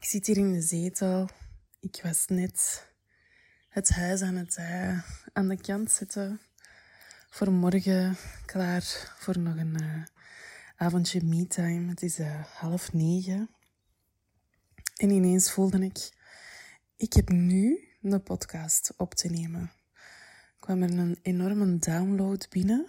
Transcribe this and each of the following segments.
zit hier in de zetel. Ik was net het huis aan de kant zetten. Voor morgen klaar voor nog een avondje me-time. Het is 8:30. En ineens voelde ik heb nu een podcast op te nemen. Kwam er een enorme download binnen.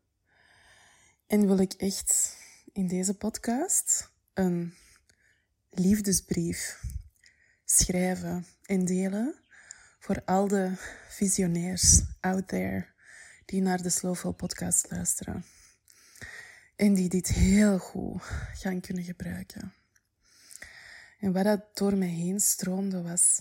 En wil ik echt in deze podcast een liefdesbrief schrijven en delen voor al de visionairs out there die naar de Slowful podcast luisteren. En die dit heel goed gaan kunnen gebruiken. En wat dat door mij heen stroomde was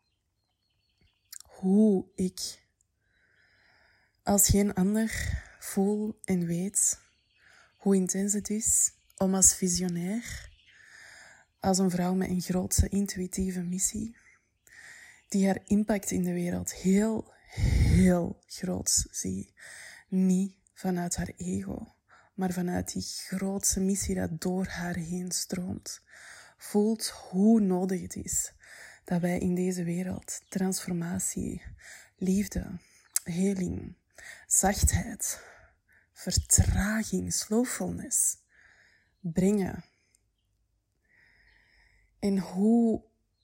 hoe ik als geen ander voel en weet hoe intens het is om als visionair, als een vrouw met een grootse intuïtieve missie, die haar impact in de wereld heel, heel groot ziet. Niet vanuit haar ego, maar vanuit die grootse missie dat door haar heen stroomt. Voelt hoe nodig het is dat wij in deze wereld transformatie, liefde, heling, zachtheid, vertraging, slowfulness brengen. En hoe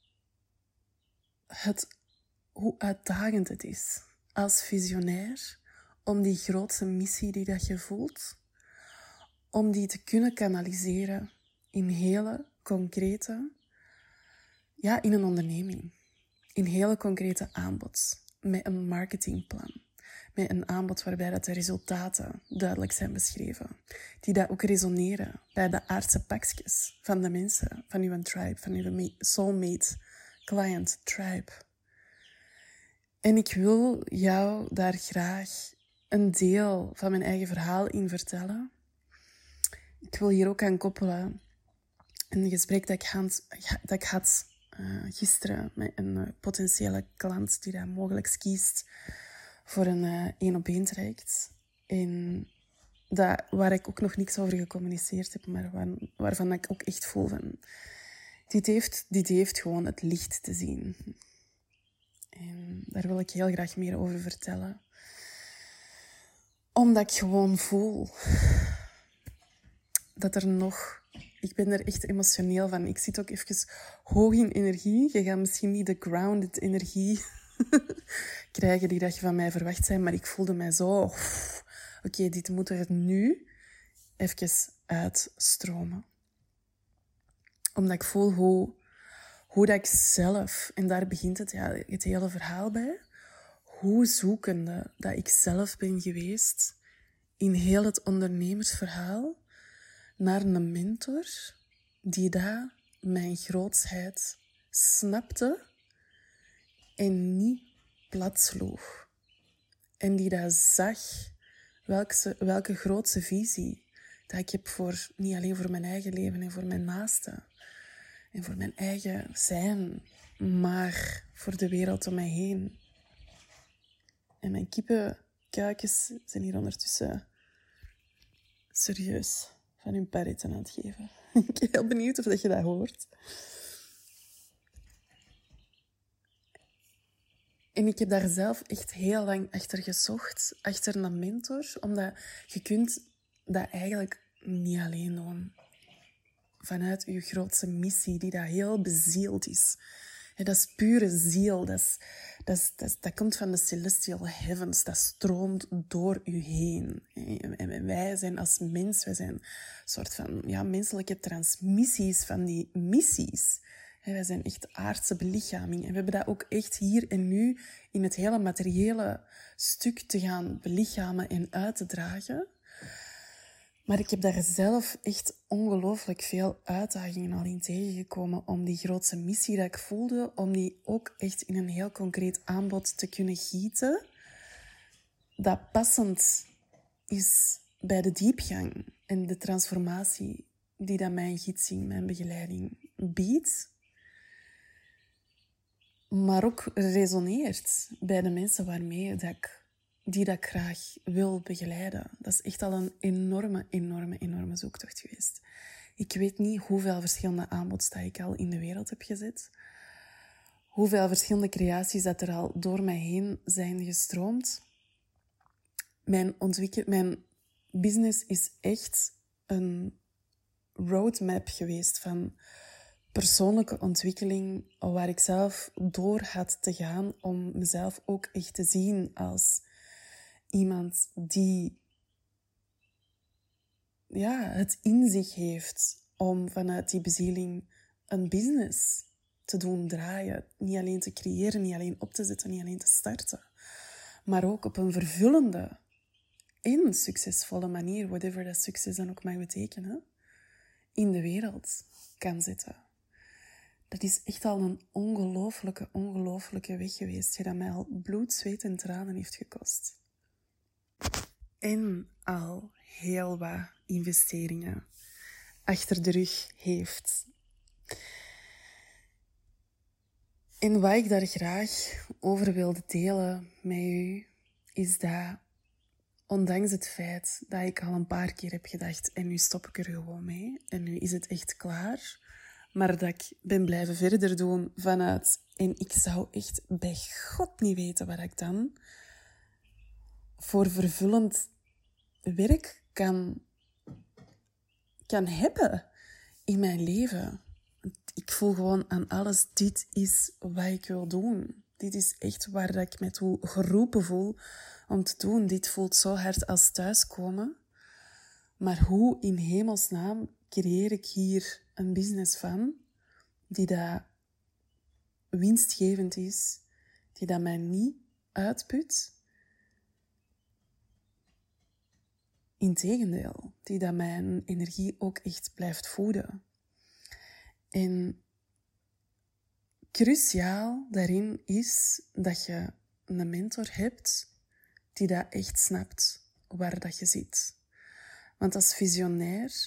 uitdagend het is als visionair om die grootste missie die dat je voelt, om die te kunnen kanaliseren in hele concrete, in een onderneming, in hele concrete aanbod, met een marketingplan, met een aanbod waarbij dat de resultaten duidelijk zijn beschreven, die dat ook resoneren bij de aardse pakjes van de mensen, van uw tribe, van uw soulmate client tribe. En ik wil jou daar graag een deel van mijn eigen verhaal in vertellen. Ik wil hier ook aan koppelen een gesprek dat ik had gisteren met een potentiële klant die dat mogelijk kiest voor een 1-op-1 traject. En waar ik ook nog niks over gecommuniceerd heb, maar waarvan ik ook echt voel van dit heeft gewoon het licht te zien. En daar wil ik heel graag meer over vertellen. Omdat ik gewoon voel dat er nog... Ik ben er echt emotioneel van. Ik zit ook even hoog in energie. Je gaat misschien niet de grounded energie krijgen die dat je van mij verwacht zijn, maar ik voelde mij zo... Oké, dit moet er nu even uitstromen. Omdat ik voel hoe dat ik zelf... En daar begint het hele verhaal bij. Hoe zoekende dat ik zelf ben geweest in heel het ondernemersverhaal naar een mentor die daar mijn grootsheid snapte en niet plat sloeg. En die daar zag welke grootse visie dat ik heb voor, niet alleen voor mijn eigen leven en voor mijn naasten en voor mijn eigen zijn, maar voor de wereld om mij heen. En mijn kippenkuikens zijn hier ondertussen serieus van hun parretten aan het geven. Ik ben heel benieuwd of je dat hoort. En ik heb daar zelf echt heel lang achter gezocht, achter een mentor, omdat je kunt dat eigenlijk niet alleen doen. Vanuit je grootste missie, die dat heel bezield is. En dat is pure ziel, dat komt van de celestial heavens, dat stroomt door u heen. En wij zijn als mens, wij zijn een soort van menselijke transmissies van die missies. Wij zijn echt aardse belichaming. En we hebben dat ook echt hier en nu in het hele materiële stuk te gaan belichamen en uit te dragen. Maar ik heb daar zelf echt ongelooflijk veel uitdagingen al in tegengekomen om die grootste missie dat ik voelde, om die ook echt in een heel concreet aanbod te kunnen gieten, dat passend is bij de diepgang en de transformatie die dat mijn gidsing, mijn begeleiding biedt, maar ook resoneert bij de mensen waarmee die dat ik graag wil begeleiden. Dat is echt al een enorme zoektocht geweest. Ik weet niet hoeveel verschillende aanbods dat ik al in de wereld heb gezet. Hoeveel verschillende creaties dat er al door mij heen zijn gestroomd. Mijn business is echt een roadmap geweest van persoonlijke ontwikkeling, waar ik zelf door had te gaan om mezelf ook echt te zien als iemand die het in zich heeft om vanuit die bezieling een business te doen draaien. Niet alleen te creëren, niet alleen op te zetten, niet alleen te starten. Maar ook op een vervullende en succesvolle manier, whatever dat succes dan ook mag betekenen, in de wereld kan zetten. Dat is echt al een ongelooflijke weg geweest, die dat mij al bloed, zweet en tranen heeft gekost. En al heel wat investeringen achter de rug heeft. En wat ik daar graag over wilde delen met u, is dat ondanks het feit dat ik al een paar keer heb gedacht, en nu stop ik er gewoon mee, en nu is het echt klaar, maar dat ik ben blijven verder doen vanuit, en ik zou echt bij God niet weten wat ik dan voor vervullend werk kan hebben in mijn leven. Ik voel gewoon aan alles, dit is wat ik wil doen. Dit is echt waar dat ik me toe geroepen voel om te doen. Dit voelt zo hard als thuiskomen. Maar hoe in hemelsnaam creëer ik hier een business van die dat winstgevend is, die dat mij niet uitput? Integendeel, die dat mijn energie ook echt blijft voeden. En cruciaal daarin is dat je een mentor hebt die dat echt snapt waar dat je zit. Want als visionair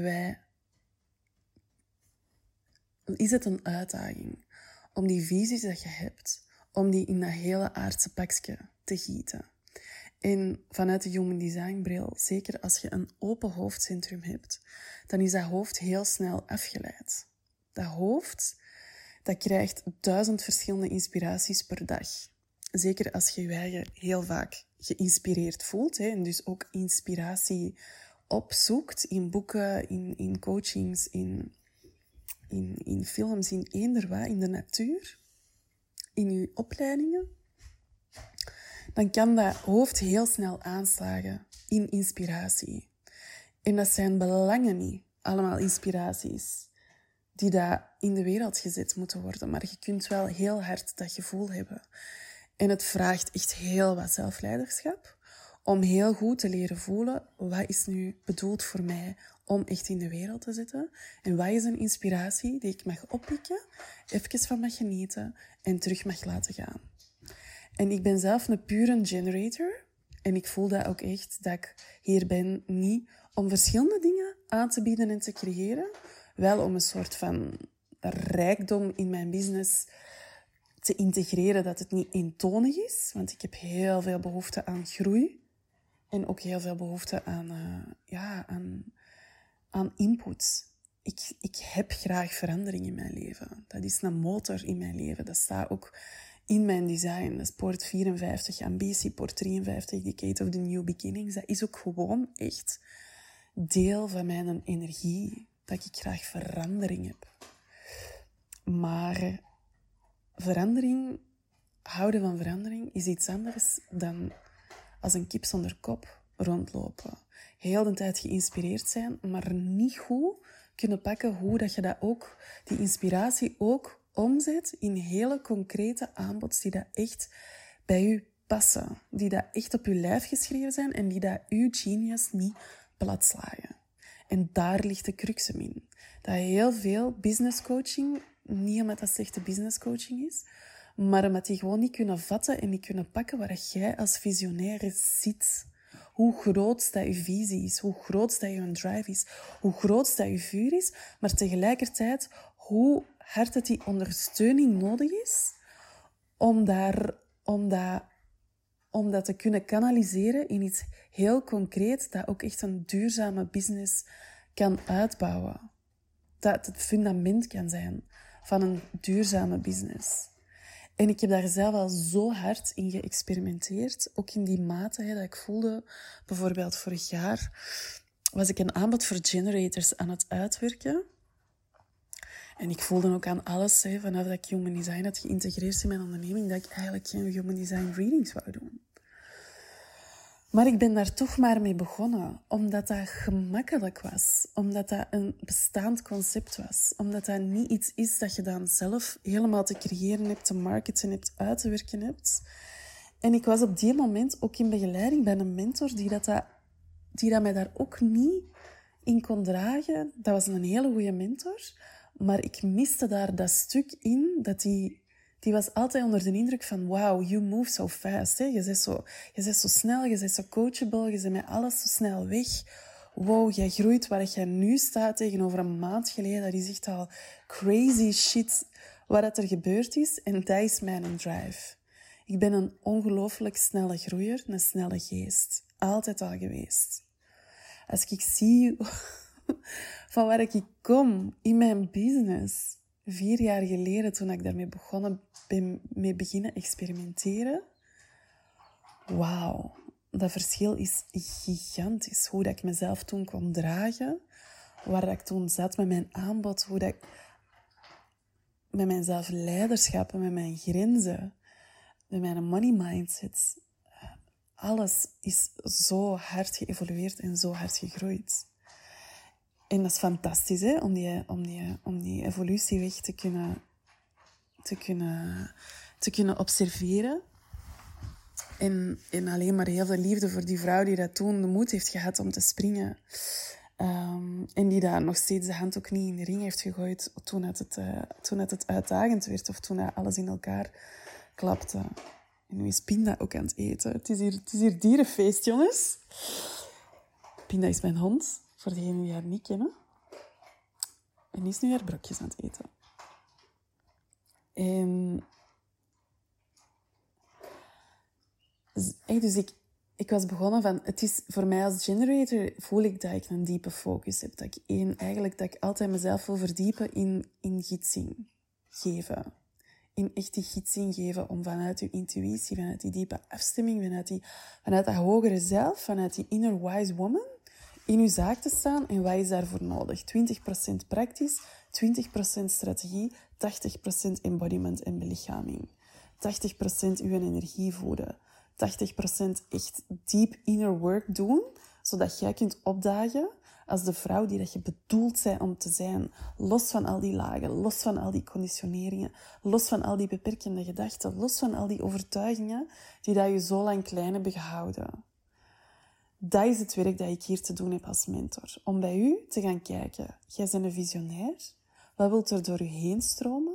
is het een uitdaging om die visies dat je hebt, om die in dat hele aardse pakje te gieten. En vanuit de Human Design bril, zeker als je een open hoofdcentrum hebt, dan is dat hoofd heel snel afgeleid. Dat hoofd, dat krijgt 1000 verschillende inspiraties per dag. Zeker als je je eigen heel vaak geïnspireerd voelt, en dus ook inspiratie opzoekt in boeken, in coachings, in films, in eender wat, in de natuur, in je opleidingen, dan kan dat hoofd heel snel aanslagen in inspiratie. En dat zijn belangen niet allemaal inspiraties die daar in de wereld gezet moeten worden. Maar je kunt wel heel hard dat gevoel hebben. En het vraagt echt heel wat zelfleiderschap om heel goed te leren voelen, wat is nu bedoeld voor mij om echt in de wereld te zetten? En wat is een inspiratie die ik mag oppikken, even van mag genieten en terug mag laten gaan? En ik ben zelf een pure generator. En ik voel dat ook echt, dat ik hier ben niet om verschillende dingen aan te bieden en te creëren. Wel om een soort van rijkdom in mijn business te integreren, dat het niet eentonig is. Want ik heb heel veel behoefte aan groei. En ook heel veel behoefte aan input. Ik heb graag verandering in mijn leven. Dat is een motor in mijn leven. Dat staat ook in mijn design. Dat is poort 54, ambitie, poort 53, Decade of the New Beginnings. Dat is ook gewoon echt deel van mijn energie. Dat ik graag verandering heb. Maar houden van verandering is iets anders dan als een kip zonder kop rondlopen. Heel de tijd geïnspireerd zijn, maar niet goed kunnen pakken hoe dat je dat ook, die inspiratie ook omzet in hele concrete aanbods die dat echt bij u passen. Die dat echt op uw lijf geschreven zijn en die dat uw genius niet platslagen. En daar ligt de crux in. Dat heel veel business coaching, niet omdat dat slechte business coaching is, maar omdat die gewoon niet kunnen vatten en niet kunnen pakken waar jij als visionair zit. Hoe groot dat je visie is, hoe groot dat je drive is, hoe groot dat je vuur is, maar tegelijkertijd hoe hard dat die ondersteuning nodig is om dat te kunnen kanaliseren in iets heel concreet dat ook echt een duurzame business kan uitbouwen. Dat het fundament kan zijn van een duurzame business. En ik heb daar zelf al zo hard in geëxperimenteerd. Ook in die mate dat ik voelde. Bijvoorbeeld vorig jaar was ik een aanbod voor generators aan het uitwerken. En ik voelde ook aan alles, vanaf dat ik Human Design had geïntegreerd in mijn onderneming, dat ik eigenlijk geen Human Design readings wou doen. Maar ik ben daar toch maar mee begonnen, omdat dat gemakkelijk was. Omdat dat een bestaand concept was. Omdat dat niet iets is dat je dan zelf helemaal te creëren hebt, te marketen hebt, uit te werken hebt. En ik was op die moment ook in begeleiding bij een mentor die dat mij daar ook niet in kon dragen. Dat was een hele goede mentor. Maar ik miste daar dat stuk in, dat die was altijd onder de indruk van wow, you move so fast. Hè? Je bent zo snel, je bent zo coachable, je bent met alles zo snel weg. Wow, jij groeit waar jij nu staat tegenover een maand geleden. Dat is echt al crazy shit wat er gebeurd is. En dat is mijn drive. Ik ben een ongelooflijk snelle groeier, een snelle geest. Altijd al geweest. Als ik zie van waar ik kom in mijn business, 4 jaar geleden toen ik daarmee beginnen experimenteren, wauw, dat verschil is gigantisch. Hoe dat ik mezelf toen kon dragen, waar dat ik toen zat met mijn aanbod, hoe dat ik met mijn zelfleiderschap, met mijn grenzen, met mijn money mindset, alles is zo hard geëvolueerd en zo hard gegroeid. En dat is fantastisch, hè? Om die evolutieweg te kunnen observeren. En alleen maar heel veel liefde voor die vrouw die dat toen de moed heeft gehad om te springen. En die daar nog steeds de hand ook niet in de ring heeft gegooid toen het uitdagend werd of toen hij alles in elkaar klapte. En nu is Pinda ook aan het eten. Het is hier dierenfeest, jongens. Pinda is mijn hond, voor degenen die haar niet kennen. En die is nu haar brokjes aan het eten. En dus ik was begonnen van, het is voor mij als generator voel ik dat ik een diepe focus heb. Dat ik altijd mezelf wil verdiepen in gidsing geven. In echt die gidsing geven om vanuit je intuïtie, vanuit die diepe afstemming, vanuit dat hogere zelf, vanuit die inner wise woman, in je zaak te staan. En wat is daarvoor nodig? 20% praktisch, 20% strategie, 80% embodiment en belichaming. 80% uw energie voeden. 80% echt deep inner work doen, zodat jij kunt opdagen als de vrouw die dat je bedoeld bent om te zijn. Los van al die lagen, los van al die conditioneringen, los van al die beperkende gedachten, los van al die overtuigingen die dat je zo lang klein hebben gehouden. Dat is het werk dat ik hier te doen heb als mentor. Om bij u te gaan kijken. Jij bent een visionair. Wat wilt er door u heen stromen?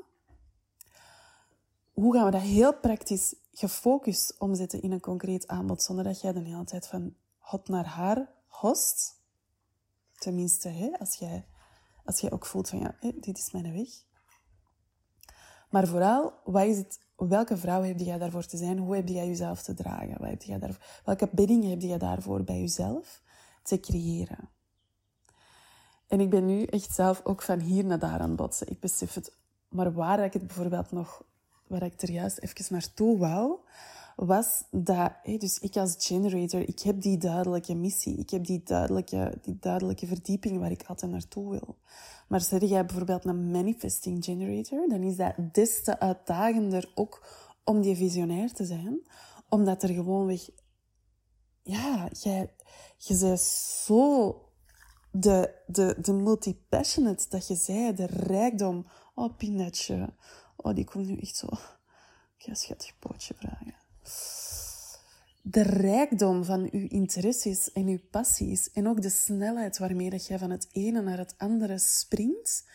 Hoe gaan we dat heel praktisch gefocust omzetten in een concreet aanbod, zonder dat jij de hele tijd van hot naar haar host? Tenminste, als jij ook voelt van dit is mijn weg. Maar vooral, welke vrouw heb jij daarvoor te zijn? Hoe heb jij jezelf te dragen? Welke bedding heb je daarvoor bij jezelf te creëren? En ik ben nu echt zelf ook van hier naar daar aan het botsen. Ik besef het. Maar waar ik het bijvoorbeeld nog, waar ik er juist even naartoe wou, was dat, dus ik als generator, ik heb die duidelijke missie. Ik heb die duidelijke verdieping waar ik altijd naartoe wil. Maar zeg jij bijvoorbeeld een manifesting generator, dan is dat des te uitdagender ook om die visionair te zijn. Omdat er gewoonweg, je bent zo de multi-passionate dat je zei, de rijkdom. Oh, Pinatje. Oh, die komt nu echt zo. Ik ga een schattig pootje vragen. De rijkdom van uw interesses en uw passies en ook de snelheid waarmee dat jij van het ene naar het andere springt,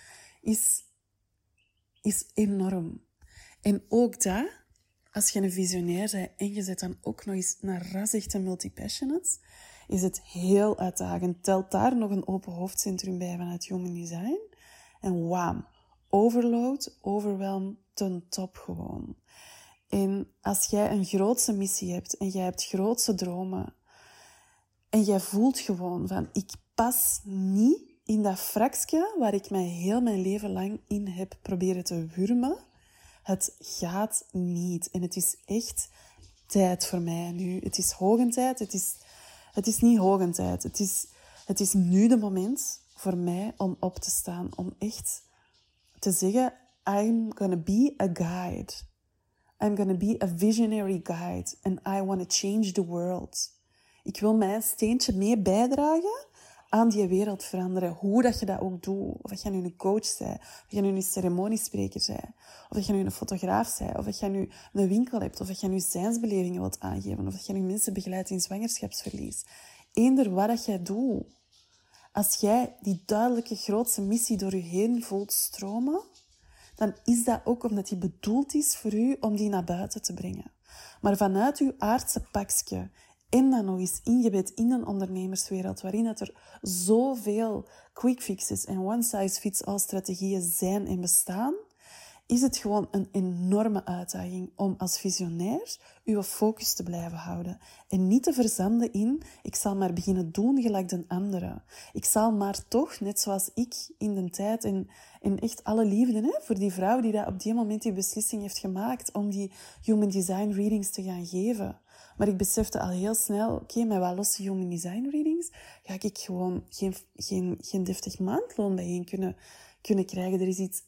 is enorm. En ook dat, als je een visionair bent en je zet dan ook nog eens een rasechte multi-passionate, is het heel uitdagend. Telt daar nog een open hoofdcentrum bij vanuit Human Design. En wam, overload, overwhelm, ten top gewoon. En als jij een grootse missie hebt en jij hebt grootse dromen en jij voelt gewoon van, ik pas niet in dat fraksje waar ik mij heel mijn leven lang in heb proberen te wurmen, het gaat niet. En het is echt tijd voor mij nu. Het is hogentijd. Het is niet hogentijd. Het is nu de moment voor mij om op te staan. Om echt te zeggen, I'm gonna be a guide. I'm gonna be a visionary guide. And I want to change the world. Ik wil mijn steentje mee bijdragen aan die wereld veranderen. Hoe dat je dat ook doet. Of dat je nu een coach bent. Of dat je nu een ceremoniespreker bent. Of dat je nu een fotograaf bent. Of dat je nu een winkel hebt. Of dat je nu zijnsbelevingen wilt aangeven. Of dat je nu mensen begeleidt in zwangerschapsverlies. Eender wat dat jij doet. Als jij die duidelijke grootste missie door je heen voelt stromen, dan is dat ook omdat die bedoeld is voor u om die naar buiten te brengen. Maar vanuit uw aardse pakje en dan nog eens ingebed in een ondernemerswereld waarin dat er zoveel quick fixes en one-size-fits-all strategieën zijn en bestaan, is het gewoon een enorme uitdaging om als visionair uw focus te blijven houden. En niet te verzanden in, ik zal maar beginnen doen gelijk de anderen. Ik zal maar toch, net zoals ik in de tijd, en echt alle liefde voor die vrouw die dat op die moment die beslissing heeft gemaakt om die Human Design Readings te gaan geven. Maar ik besefte al heel snel, oké, met wat losse Human Design Readings ga ik gewoon geen deftig maandloon bijeen kunnen krijgen.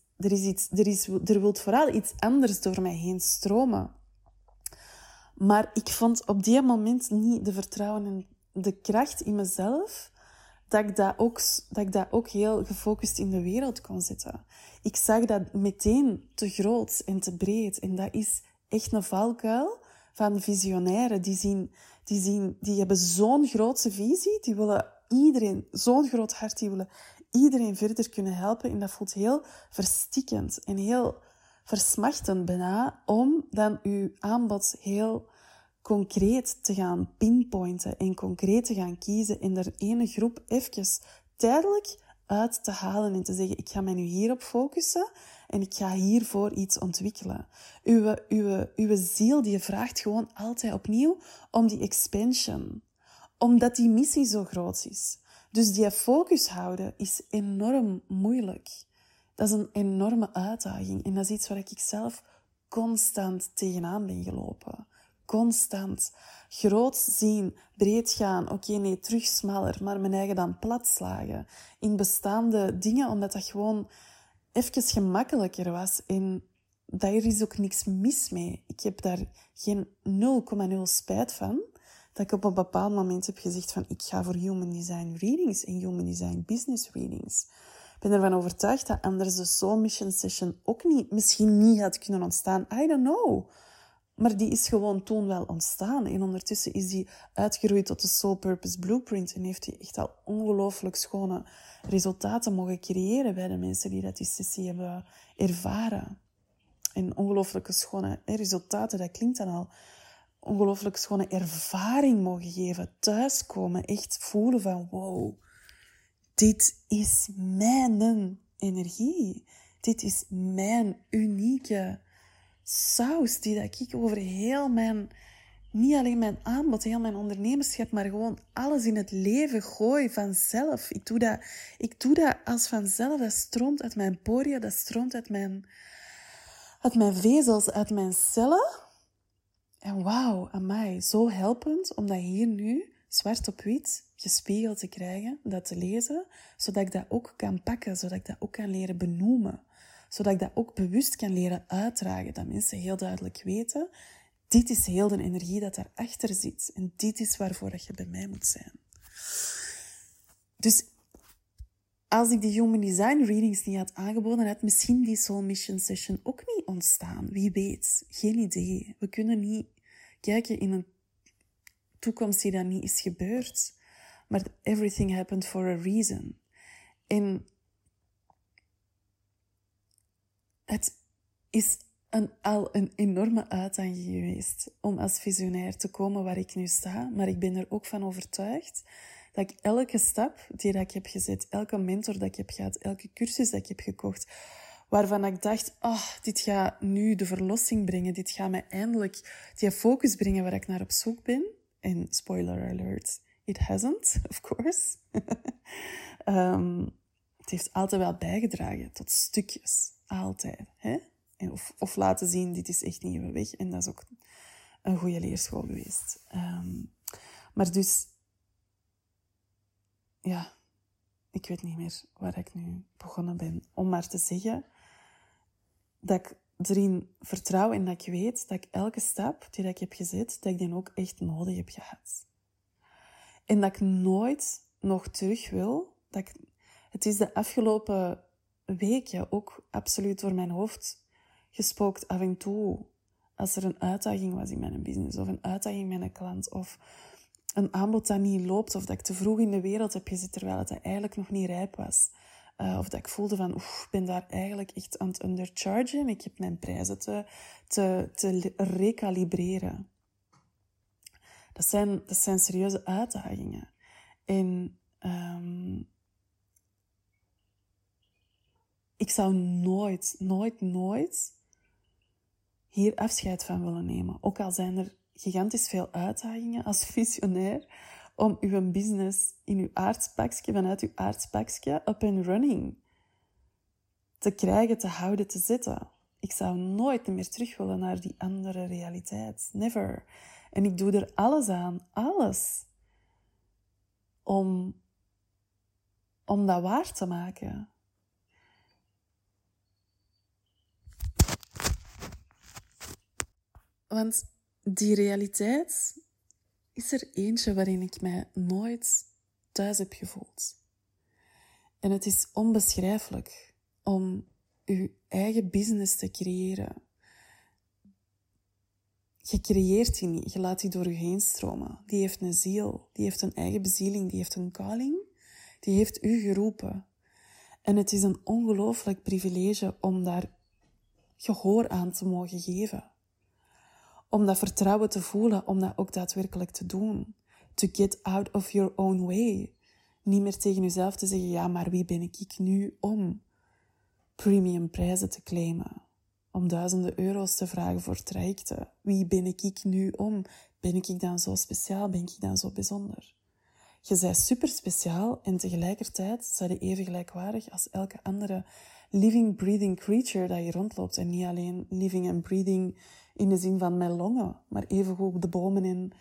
Er wil vooral iets anders door mij heen stromen. Maar ik vond op die moment niet de vertrouwen en de kracht in mezelf dat ik dat ook heel gefocust in de wereld kon zetten. Ik zag dat meteen te groot en te breed. En dat is echt een valkuil van visionairen. Die hebben zo'n grootse visie. Die willen iedereen, zo'n groot hart, die willen iedereen verder kunnen helpen. En dat voelt heel verstikkend en heel versmachtend bijna, om dan uw aanbod heel concreet te gaan pinpointen en concreet te gaan kiezen en er ene groep even tijdelijk uit te halen en te zeggen, ik ga mij nu hierop focussen en ik ga hiervoor iets ontwikkelen. Uw ziel die vraagt gewoon altijd opnieuw om die expansion, omdat die missie zo groot is. Dus die focus houden is enorm moeilijk. Dat is een enorme uitdaging en dat is iets waar ik zelf constant tegenaan ben gelopen. Constant. Groot zien, breed gaan, oké, nee, terug smaller, maar mijn eigen dan platslagen. In bestaande dingen, omdat dat gewoon even gemakkelijker was. En daar is ook niks mis mee. Ik heb daar geen 0,0 spijt van. Dat ik op een bepaald moment heb gezegd van, ik ga voor Human Design Readings en Human Design Business Readings. Ik ben ervan overtuigd dat anders de Soul Mission Session ook misschien niet had kunnen ontstaan. I don't know. Maar die is gewoon toen wel ontstaan. En ondertussen is die uitgegroeid tot de Soul Purpose Blueprint. En heeft die echt al ongelooflijk schone resultaten mogen creëren bij de mensen die die sessie hebben ervaren. En ongelooflijke schone resultaten, dat klinkt dan al. Ongelooflijk schone ervaring mogen geven. Thuiskomen, echt voelen van wow. Dit is mijn energie. Dit is mijn unieke saus die dat ik over heel mijn, niet alleen mijn aanbod, heel mijn ondernemerschap, maar gewoon alles in het leven gooi vanzelf. Ik doe dat als vanzelf. Dat stroomt uit mijn poria, dat stroomt uit mijn vezels, uit mijn cellen. En wauw, amai, zo helpend om dat hier nu zwart op wit gespiegeld te krijgen, dat te lezen, zodat ik dat ook kan pakken, zodat ik dat ook kan leren benoemen. Zodat ik dat ook bewust kan leren uitdragen. Dat mensen heel duidelijk weten, dit is heel de energie dat daarachter zit. En dit is waarvoor dat je bij mij moet zijn. Dus als ik die Human Design Readings niet had aangeboden, had misschien die Soul Mission Session ook niet ontstaan. Wie weet. Geen idee. We kunnen niet kijken in een toekomst die dat niet is gebeurd. Maar everything happened for a reason. En het is al een enorme uitdaging geweest om als visionair te komen waar ik nu sta. Maar ik ben er ook van overtuigd dat ik elke stap die dat ik heb gezet, elke mentor dat ik heb gehad, elke cursus dat ik heb gekocht, waarvan ik dacht, dit gaat nu de verlossing brengen, dit gaat mij eindelijk die focus brengen waar ik naar op zoek ben. En spoiler alert, it hasn't, of course. Het heeft altijd wel bijgedragen tot stukjes. Altijd. Hè? Of laten zien, dit is echt niet uw weg. En dat is ook een goede leerschool geweest. Maar dus... Ja, ik weet niet meer waar ik nu begonnen ben. Om maar te zeggen dat ik erin vertrouw en dat ik weet dat ik elke stap die ik heb gezet, dat ik die ook echt nodig heb gehad. En dat ik nooit nog terug wil. Het is de afgelopen weken ook absoluut door mijn hoofd gespookt af en toe. Als er een uitdaging was in mijn business, of een uitdaging met een klant, of een aanbod dat niet loopt, of dat ik te vroeg in de wereld heb gezet terwijl het eigenlijk nog niet rijp was. Of dat ik voelde van, ik ben daar eigenlijk echt aan het underchargen. Ik heb mijn prijzen te recalibreren. Dat zijn serieuze uitdagingen. En ik zou nooit hier afscheid van willen nemen. Ook al zijn er gigantisch veel uitdagingen als visionair om uw business in uw aardspakje, vanuit uw aardspakje, up and running te krijgen, te houden, te zetten. Ik zou nooit meer terug willen naar die andere realiteit. Never. En ik doe er alles aan, alles, om dat waar te maken. Want die realiteit is er eentje waarin ik mij nooit thuis heb gevoeld. En het is onbeschrijfelijk om uw eigen business te creëren. Je creëert die niet, je laat die door je heen stromen. Die heeft een ziel, die heeft een eigen bezieling, die heeft een calling, die heeft u geroepen. En het is een ongelooflijk privilege om daar gehoor aan te mogen geven. Om dat vertrouwen te voelen, om dat ook daadwerkelijk te doen. To get out of your own way. Niet meer tegen jezelf te zeggen, ja, maar wie ben ik nu om premium prijzen te claimen? Om duizenden euro's te vragen voor trajecten. Wie ben ik nu om? Ben ik dan zo speciaal? Ben ik dan zo bijzonder? Je bent super speciaal en tegelijkertijd ben je even gelijkwaardig als elke andere living, breathing creature dat je rondloopt. En niet alleen living and breathing in de zin van mijn longen, maar evengoed de bomen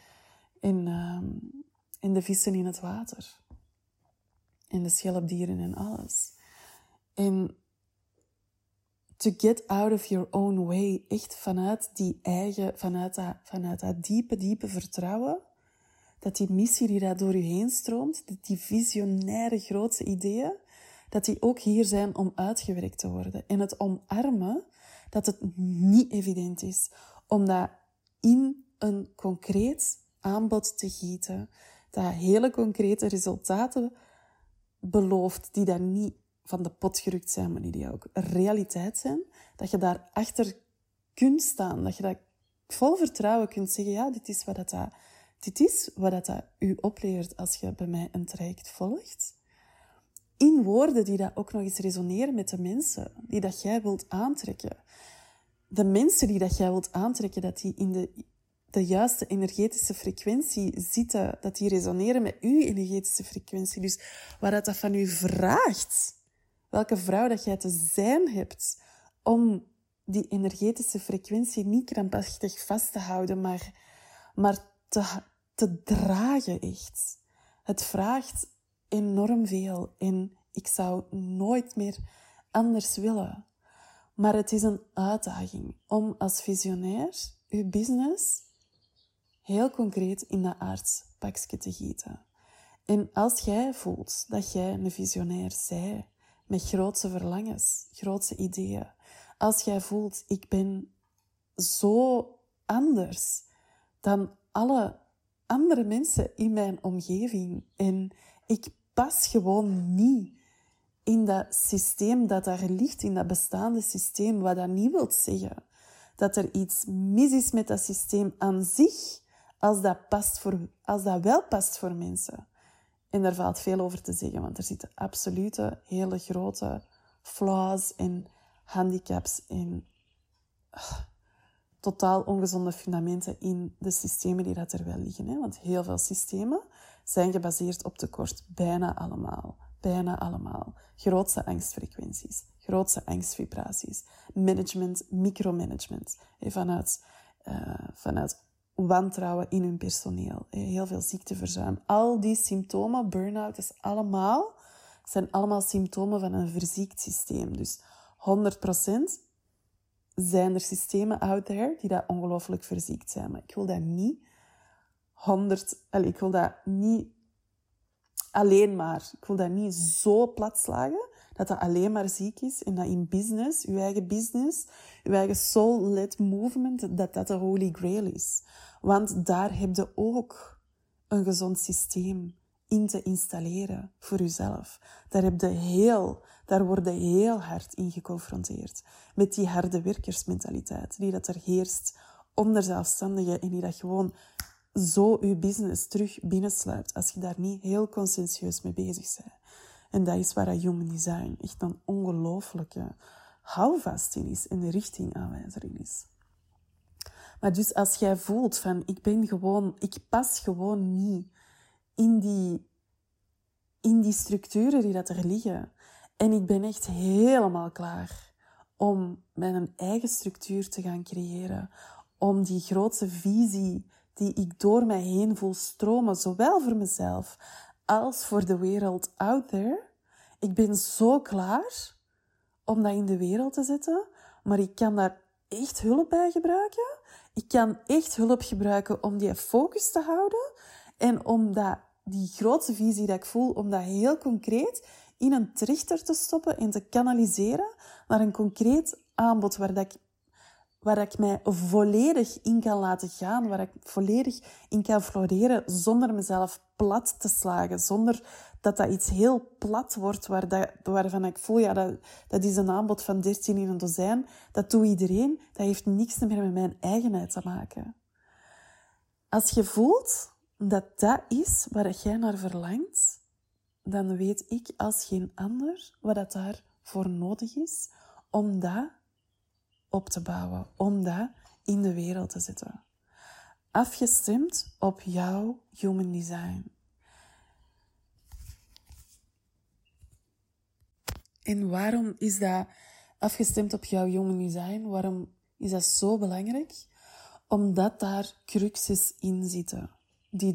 en de vissen in het water. En de schelpdieren en alles. En to get out of your own way, echt vanuit dat diepe vertrouwen, dat die missie die daar door je heen stroomt, die visionaire grootste ideeën, dat die ook hier zijn om uitgewerkt te worden. En het omarmen dat het niet evident is om dat in een concreet aanbod te gieten, dat hele concrete resultaten belooft, die daar niet van de pot gerukt zijn, maar die ook realiteit zijn, dat je daarachter kunt staan, dat je dat vol vertrouwen kunt zeggen, ja, dit is wat dat u oplevert als je bij mij een traject volgt. In woorden die dat ook nog eens resoneren met de mensen die dat jij wilt aantrekken. De mensen die dat jij wilt aantrekken, dat die in de juiste energetische frequentie zitten, dat die resoneren met uw energetische frequentie. Dus wat dat van u vraagt, welke vrouw dat jij te zijn hebt, om die energetische frequentie niet krampachtig vast te houden, maar te dragen echt. Het vraagt enorm veel en ik zou nooit meer anders willen. Maar het is een uitdaging om als visionair uw business heel concreet in dat aardspakje te gieten. En als jij voelt dat jij een visionair zij met grootse verlangens, grootse ideeën, als jij voelt, ik ben zo anders dan alle andere mensen in mijn omgeving en ik pas gewoon niet in dat systeem dat daar ligt, in dat bestaande systeem, wat dat niet wil zeggen dat er iets mis is met dat systeem aan zich, als dat wel past voor mensen. En daar valt veel over te zeggen, want er zitten absolute, hele grote flaws en handicaps en totaal ongezonde fundamenten in de systemen die dat er wel liggen. Hè? Want heel veel systemen zijn gebaseerd op tekort. Bijna allemaal. bijna allemaal. Grootste angstfrequenties, grootste angstvibraties, management, micromanagement. Vanuit wantrouwen in hun personeel. Heel veel ziekteverzuim. Al die symptomen, burn-out, zijn allemaal symptomen van een verziekt systeem. Dus 100% zijn er systemen out there die dat ongelooflijk verziekt zijn. Maar ik wil dat niet ik wil dat niet alleen maar. Ik wil dat niet zo platslagen dat dat alleen maar ziek is en dat in business, uw eigen soul-led movement, dat de holy grail is. Want daar heb je ook een gezond systeem in te installeren voor uzelf. Daar word je heel hard in geconfronteerd. Met die harde werkersmentaliteit die dat er heerst onder zelfstandigen en die dat gewoon zo uw business terug binnensluipt als je daar niet heel conscientieus mee bezig bent. En dat is waar dat Human Design echt een ongelooflijke houvast in is en de richtingaanwijzer in is. Maar dus als jij voelt van ik pas gewoon niet in die structuren die dat er liggen en ik ben echt helemaal klaar om mijn eigen structuur te gaan creëren, om die grootste visie die ik door mij heen voel stromen, zowel voor mezelf als voor de wereld out there. Ik ben zo klaar om dat in de wereld te zetten, maar ik kan daar echt hulp bij gebruiken. Ik kan echt hulp gebruiken om die focus te houden en om die grootste visie dat ik voel, om dat heel concreet in een trichter te stoppen en te kanaliseren naar een concreet aanbod waar ik mij volledig in kan laten gaan, waar ik volledig in kan floreren, zonder mezelf plat te slagen, zonder dat iets heel plat wordt, waarvan ik voel, dat is een aanbod van 13 in een dozijn, dat doet iedereen, dat heeft niks meer met mijn eigenheid te maken. Als je voelt dat is waar jij naar verlangt, dan weet ik als geen ander wat dat daarvoor nodig is om dat op te bouwen, om dat in de wereld te zetten. Afgestemd op jouw Human Design. En waarom is dat afgestemd op jouw Human Design? Waarom is dat zo belangrijk? Omdat daar cruxes in zitten die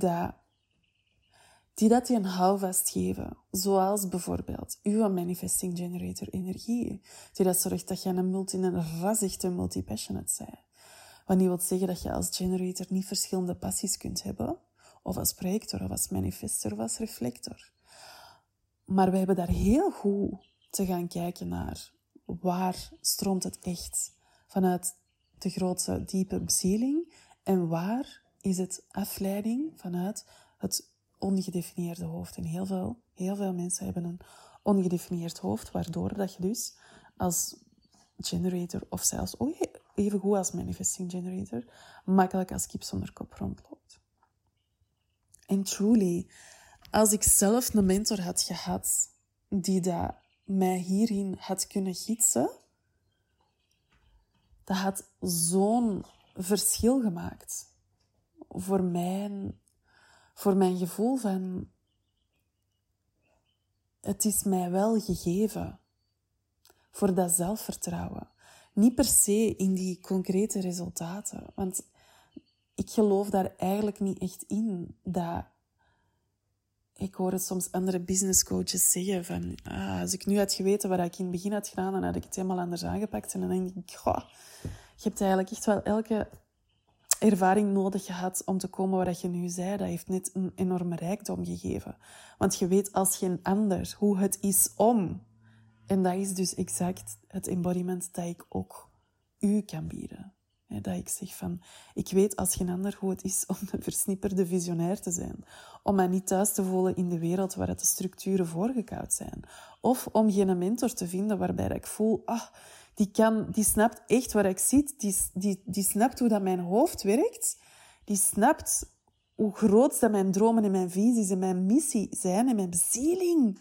een houvast geven. Zoals bijvoorbeeld uw Manifesting Generator energie. Die dat zorgt dat je een razichte multipassionate bent. Wat niet wil zeggen dat je als generator niet verschillende passies kunt hebben. Of als projector, of als manifestor, of als reflector. Maar we hebben daar heel goed te gaan kijken naar waar stroomt het echt vanuit de grote, diepe bezieling en waar is het afleiding vanuit het ongedefinieerde hoofd. En heel veel mensen hebben een ongedefinieerd hoofd, waardoor dat je dus als generator of zelfs even goed als manifesting generator makkelijk als kip zonder kop rondloopt. En truly, als ik zelf een mentor had gehad die dat mij hierin had kunnen gidsen, dat had zo'n verschil gemaakt voor mijn gevoel van het is mij wel gegeven, voor dat zelfvertrouwen. Niet per se in die concrete resultaten, want ik geloof daar eigenlijk niet echt in. Ik hoor het soms andere business coaches zeggen van als ik nu had geweten wat ik in het begin had gedaan, dan had ik het helemaal anders aangepakt. En dan denk ik, je hebt eigenlijk echt wel elke ervaring nodig gehad om te komen waar je nu zei. Dat heeft net een enorme rijkdom gegeven. Want je weet als geen ander hoe het is om. En dat is dus exact het embodiment dat ik ook u kan bieden. Dat ik zeg van, ik weet als geen ander hoe het is om een versnipperde visionair te zijn. Om mij niet thuis te voelen in de wereld waar het de structuren voorgekoud zijn. Of om geen mentor te vinden waarbij ik voel, die snapt echt waar ik zit. Die snapt hoe dat mijn hoofd werkt. Die snapt hoe groot dat mijn dromen en mijn visies en mijn missie zijn. En mijn bezieling.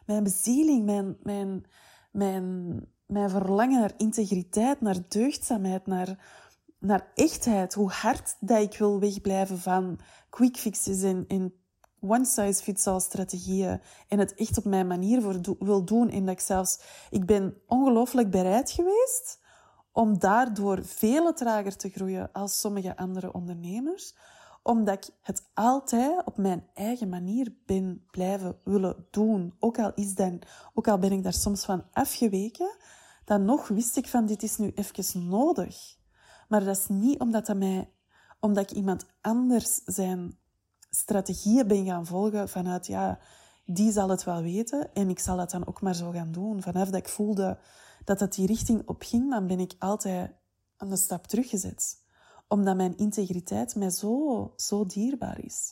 Mijn verlangen naar integriteit, naar deugdzaamheid, naar echtheid. Hoe hard dat ik wil wegblijven van quick fixes en one-size-fits-all strategieën en het echt op mijn manier wil doen. En dat ik ben ongelooflijk bereid geweest om daardoor veel trager te groeien als sommige andere ondernemers. Omdat ik het altijd op mijn eigen manier ben blijven willen doen. Ook al ben ik daar soms van afgeweken, dan nog wist ik van dit is nu even nodig. Maar dat is niet omdat ik iemand anders zijn strategieën ben gaan volgen vanuit, die zal het wel weten en ik zal dat dan ook maar zo gaan doen. Vanaf dat ik voelde dat het die richting op ging, dan ben ik altijd een stap teruggezet. Omdat mijn integriteit mij zo dierbaar is.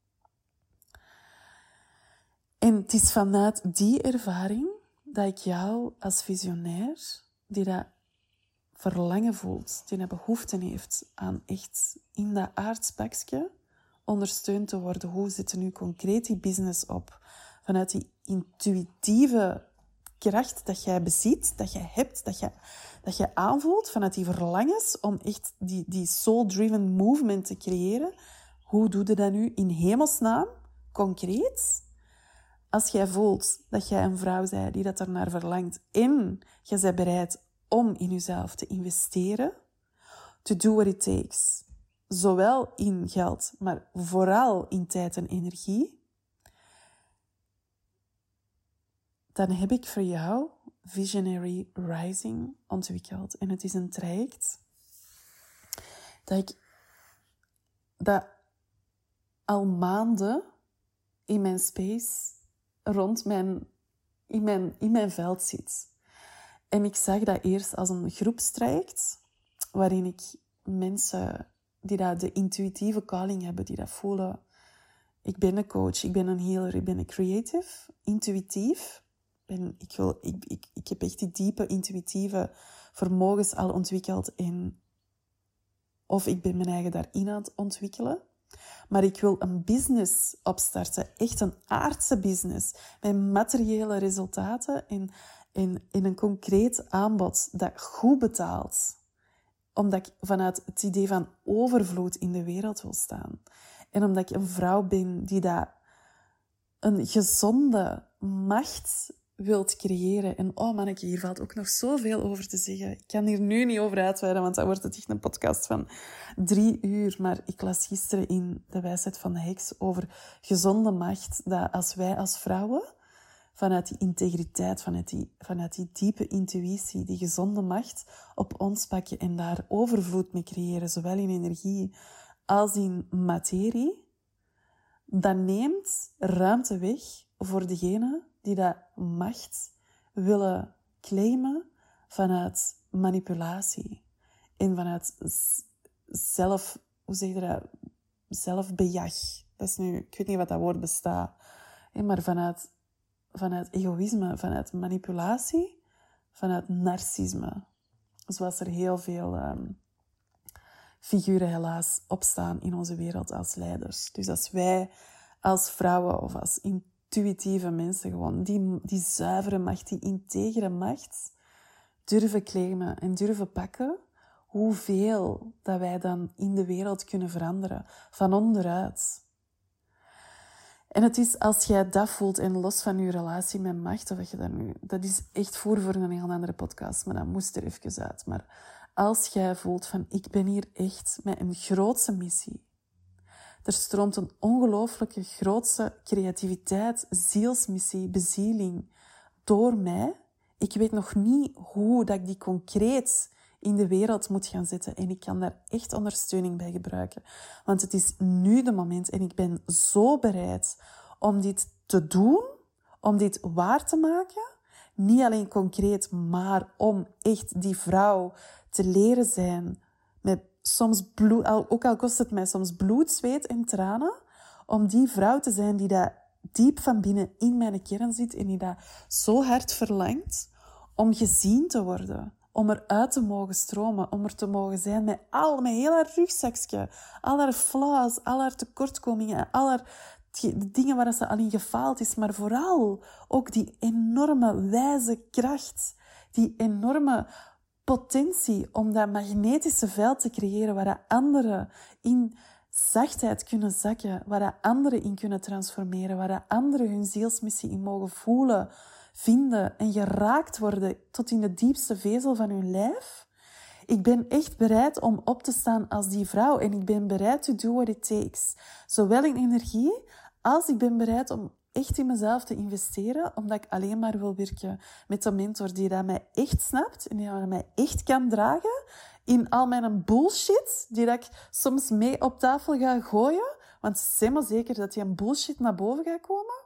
En het is vanuit die ervaring dat ik jou als visionair, die dat verlangen voelt, die dat behoefte heeft aan echt in dat aardspakje ondersteund te worden. Hoe zit er nu concreet die business op? Vanuit die intuïtieve kracht dat jij bezit, dat jij hebt, dat jij aanvoelt, vanuit die verlangens om echt die soul-driven movement te creëren. Hoe doe je dat nu in hemelsnaam, concreet? Als jij voelt dat jij een vrouw bent die dat ernaar verlangt en je bent bereid om in jezelf te investeren, to do what it takes, zowel in geld, maar vooral in tijd en energie, dan heb ik voor jou Visionary Rising ontwikkeld. En het is een traject dat al maanden in mijn space, in mijn veld zit. En ik zag dat eerst als een groepstraject, waarin ik mensen die dat de intuïtieve calling hebben, die dat voelen. Ik ben een coach, ik ben een healer, ik ben een creative, intuïtief. Ik heb echt die diepe intuïtieve vermogens al ontwikkeld of ik ben mijn eigen daarin aan het ontwikkelen. Maar ik wil een business opstarten, echt een aardse business, met materiële resultaten en een concreet aanbod dat goed betaalt. Omdat ik vanuit het idee van overvloed in de wereld wil staan. En omdat ik een vrouw ben die dat een gezonde macht wilt creëren. En oh manneke, hier valt ook nog zoveel over te zeggen. Ik kan hier nu niet over uitweiden, want dan wordt het echt een podcast van 3 uur. Maar ik las gisteren in De Wijsheid van de Heks over gezonde macht, dat als wij als vrouwen vanuit die integriteit, vanuit die diepe intuïtie, die gezonde macht op ons pakken en daar overvloed mee creëren, zowel in energie als in materie, dat neemt ruimte weg voor degenen die dat macht willen claimen vanuit manipulatie en vanuit zelfbejag. Dat is nu, ik weet niet wat dat woord bestaat, maar vanuit egoïsme, vanuit manipulatie, vanuit narcisme. Zoals er heel veel figuren helaas opstaan in onze wereld als leiders. Dus als wij als vrouwen of als intuïtieve mensen gewoon die zuivere macht, die integere macht durven claimen en durven pakken, hoeveel dat wij dan in de wereld kunnen veranderen, van onderuit. En het is als jij dat voelt en los van je relatie met macht, of dat is echt voor een heel andere podcast, maar dat moest er even uit. Maar als jij voelt van, ik ben hier echt met een grootse missie. Er stroomt een ongelooflijke grootse creativiteit, zielsmissie, bezieling door mij. Ik weet nog niet hoe dat ik die concreet in de wereld moet gaan zetten. En ik kan daar echt ondersteuning bij gebruiken. Want het is nu de moment en ik ben zo bereid om dit te doen, om dit waar te maken. Niet alleen concreet, maar om echt die vrouw te leren zijn met soms bloed, ook al kost het mij soms bloed, zweet en tranen, om die vrouw te zijn die dat diep van binnen in mijn kern zit en die dat zo hard verlangt om gezien te worden, om eruit te mogen stromen, om er te mogen zijn met heel haar rugzakje, al haar flaws, al haar tekortkomingen, de dingen waar ze al in gefaald is, maar vooral ook die enorme wijze kracht, die enorme potentie om dat magnetische veld te creëren waar anderen in zachtheid kunnen zakken, waar dat anderen in kunnen transformeren, waar dat anderen hun zielsmissie in mogen voelen, vinden en geraakt worden tot in de diepste vezel van hun lijf. Ik ben echt bereid om op te staan als die vrouw en ik ben bereid to do what it takes. Zowel in energie als ik ben bereid om echt in mezelf te investeren, omdat ik alleen maar wil werken met een mentor die dat mij echt snapt en die dat mij echt kan dragen in al mijn bullshit die dat ik soms mee op tafel ga gooien. Want zeg maar zeker dat die bullshit naar boven gaat komen.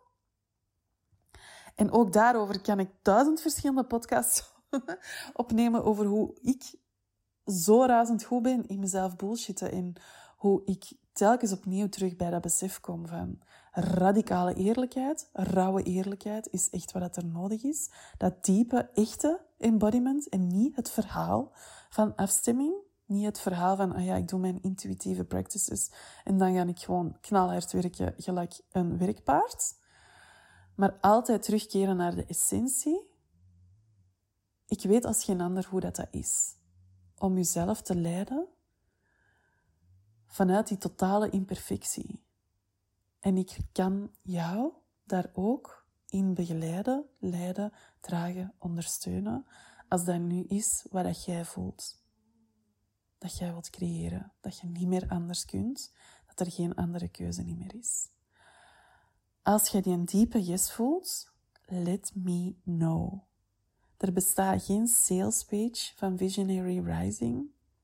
En ook daarover kan ik 1000 verschillende podcasts opnemen over hoe ik zo razend goed ben in mezelf bullshitten en hoe ik telkens opnieuw terug bij dat besef kom van radicale eerlijkheid, rauwe eerlijkheid is echt wat er nodig is. Dat diepe, echte embodiment en niet het verhaal van afstemming. Niet het verhaal van, ik doe mijn intuïtieve practices en dan ga ik gewoon knalhard werken gelijk een werkpaard. Maar altijd terugkeren naar de essentie. Ik weet als geen ander hoe dat is. Om jezelf te leiden vanuit die totale imperfectie. En ik kan jou daar ook in begeleiden, leiden, dragen, ondersteunen. Als dat nu is wat dat jij voelt. Dat jij wilt creëren. Dat je niet meer anders kunt. Dat er geen andere keuze niet meer is. Als je die een diepe yes voelt, let me know. Er bestaat geen sales page van Visionary Rising.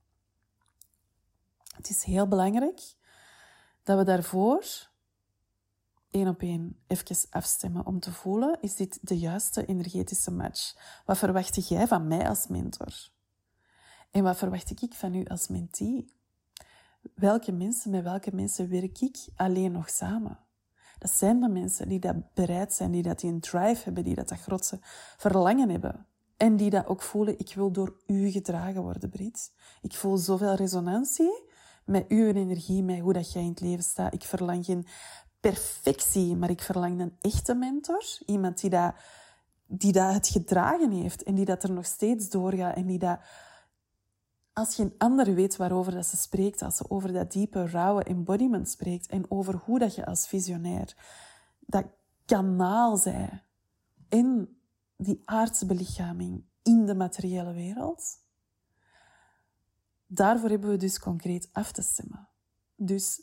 Het is heel belangrijk dat we daarvoor 1-op-1 even afstemmen om te voelen, is dit de juiste energetische match? Wat verwacht jij van mij als mentor? En wat verwacht ik van u als mentee? Met welke mensen werk ik alleen nog samen? Dat zijn de mensen die dat bereid zijn, die dat een drive hebben, die dat grootste verlangen hebben. En die dat ook voelen, ik wil door u gedragen worden, Brit. Ik voel zoveel resonantie met uw energie, met hoe dat jij in het leven staat. Ik verlang geen perfectie, maar ik verlang een echte mentor. Iemand die dat het gedragen heeft en die dat er nog steeds doorgaat en die dat, als geen ander weet waarover dat ze spreekt, als ze over dat diepe, rauwe embodiment spreekt en over hoe dat je als visionair dat kanaal zij in die aardse belichaming in de materiële wereld. Daarvoor hebben we dus concreet af te stemmen. Dus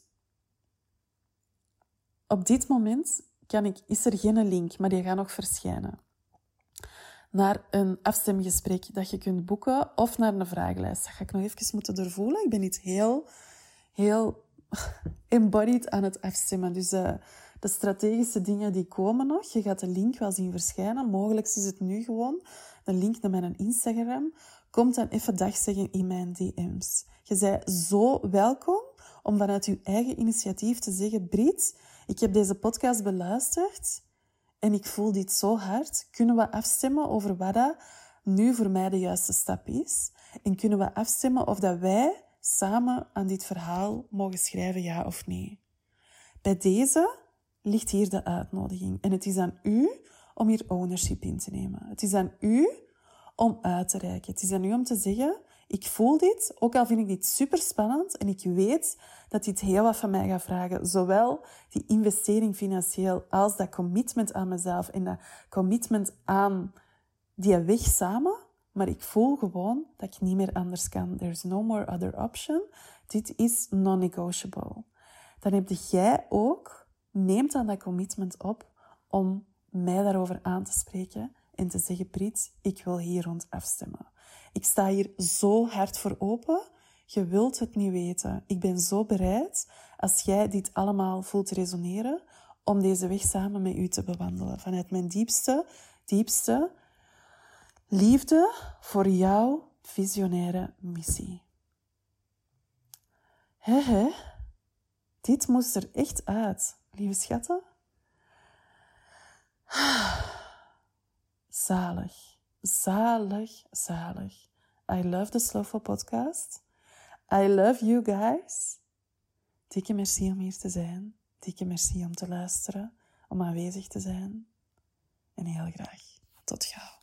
op dit moment is er geen link, maar die gaat nog verschijnen. Naar een afstemgesprek dat je kunt boeken of naar een vragenlijst. Dat ga ik nog even moeten doorvoelen. Ik ben niet heel embodied aan het afstemmen. Dus de strategische dingen die komen nog. Je gaat de link wel zien verschijnen. Mogelijk is het nu gewoon de link naar mijn Instagram. Kom dan even dag zeggen in mijn DM's. Je bent zo welkom om vanuit je eigen initiatief te zeggen, Brit, ik heb deze podcast beluisterd en ik voel dit zo hard. Kunnen we afstemmen over wat dat nu voor mij de juiste stap is? En kunnen we afstemmen of dat wij samen aan dit verhaal mogen schrijven, ja of nee? Bij deze ligt hier de uitnodiging. En het is aan u om hier ownership in te nemen. Het is aan u om uit te reiken. Het is aan u om te zeggen, ik voel dit, ook al vind ik dit super spannend en ik weet dat dit heel wat van mij gaat vragen. Zowel die investering financieel als dat commitment aan mezelf en dat commitment aan die weg samen. Maar ik voel gewoon dat ik niet meer anders kan. There's no more other option. Dit is non-negotiable. Dan heb jij ook, neem dan dat commitment op om mij daarover aan te spreken en te zeggen, Brit, ik wil hier rond afstemmen. Ik sta hier zo hard voor open. Je wilt het niet weten. Ik ben zo bereid, als jij dit allemaal voelt resoneren, om deze weg samen met u te bewandelen. Vanuit mijn diepste liefde voor jouw visionaire missie. Dit moest er echt uit, lieve schatten. Zalig. I love the Slowful podcast. I love you guys. Dikke merci om hier te zijn. Dikke merci om te luisteren, om aanwezig te zijn. En heel graag tot gauw.